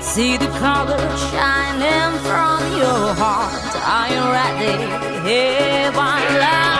See the color shining from your heart. Are you ready? Hey, my love.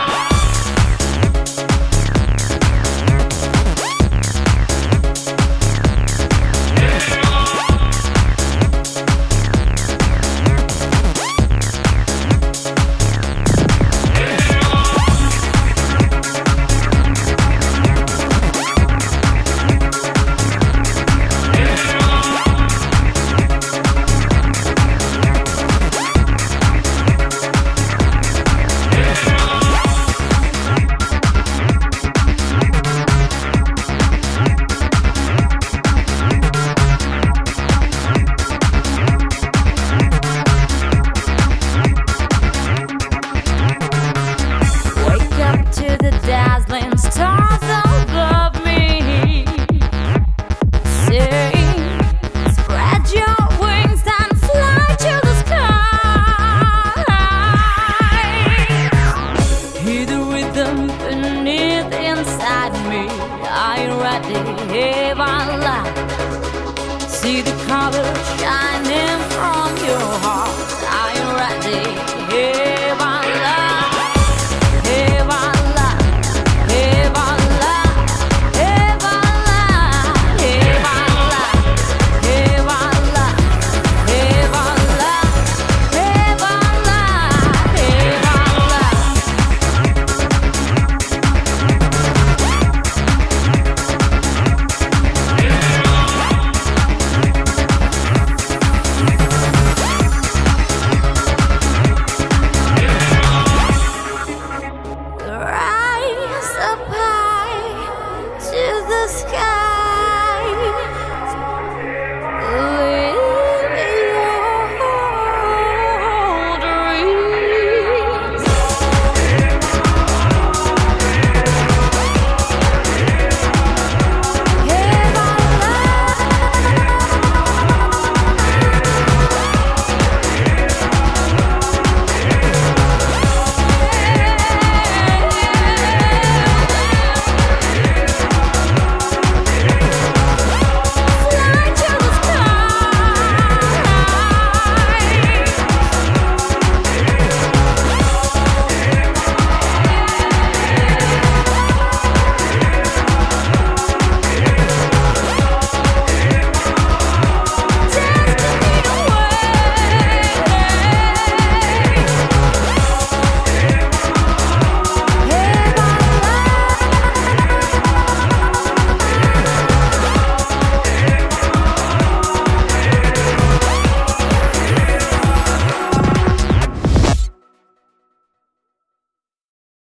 Dazzling stars above me, sing, spread your wings and fly to the sky. Hear the rhythm beneath inside me. Are you ready? Hey, my love. See the color shining from your heart. Are you ready? Hey.